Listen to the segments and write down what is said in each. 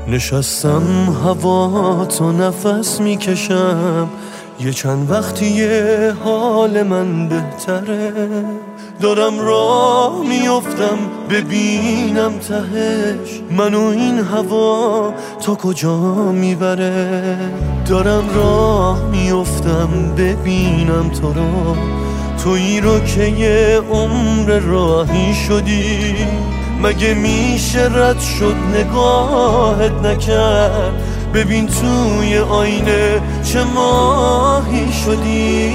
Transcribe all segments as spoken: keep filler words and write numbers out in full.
نشستم هوا تو نفس میکشم، یه چند وقتیه حال من بهتره. دارم راه میافتم ببینم تهش منو این هوا تا کجا میبره. دارم راه میافتم ببینم تو رو، تویی رو که یه عمر راهی شدی. مگه میشه رد شد نگاهت نکرد؟ ببین توی آینه چه ماهی شدی.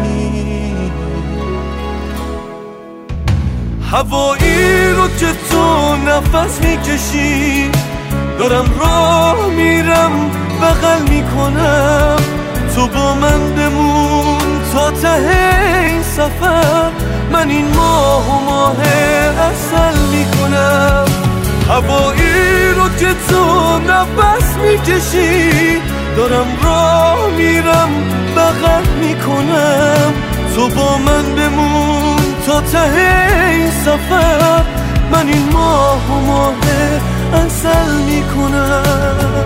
هوایی رو که تو نفس میکشی، دارم راه میرم بغل میکنم. تو با من بمون تا ته این سفر، من این ماه و ماه عسل میکنم. هوایی رو که تو نفس میکشی، دارم راه میرم بغل میکنم. تو با من بمون تا ته این سفر، من این ماه و ماه عسل میکنم.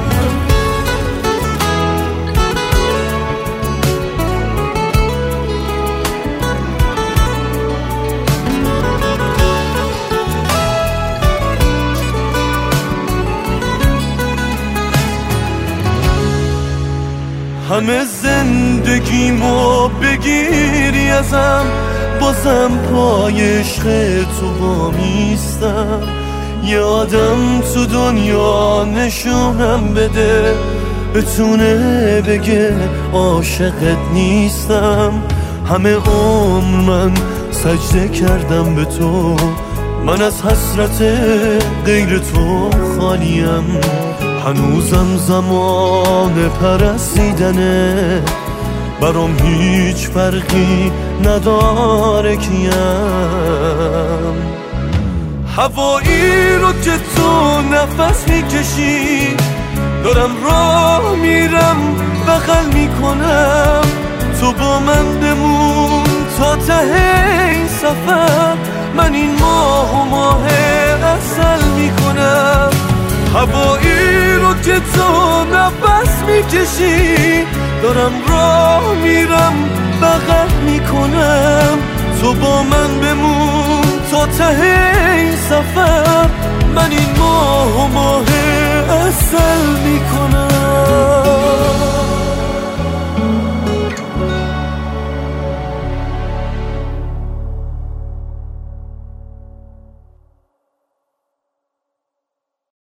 همه زندگیمو بگیری ازم، بازم پای عشق تو وامیستم. یه آدم تو دنیا نشونم بده، بتونه بگه عاشقت نیستم. همه عمر من سجده کردم به تو، من از حسرت غیر تو خالیم. هنوزم زمان پرستیدنه، برام هیچ فرقی نداره کیم. هوایی رو که تو نفس میکشی، دارم راه میرم بغل میکنم. تو با من بمون تا ته این سفر، من این ماه و ماه عسل میکنم. هوایی رو که تو نفس میکشی، دارم راه میرم بغل میکنم. تو با من بمون تا ته این سفر، من این ماه و ماه عسل میکنم.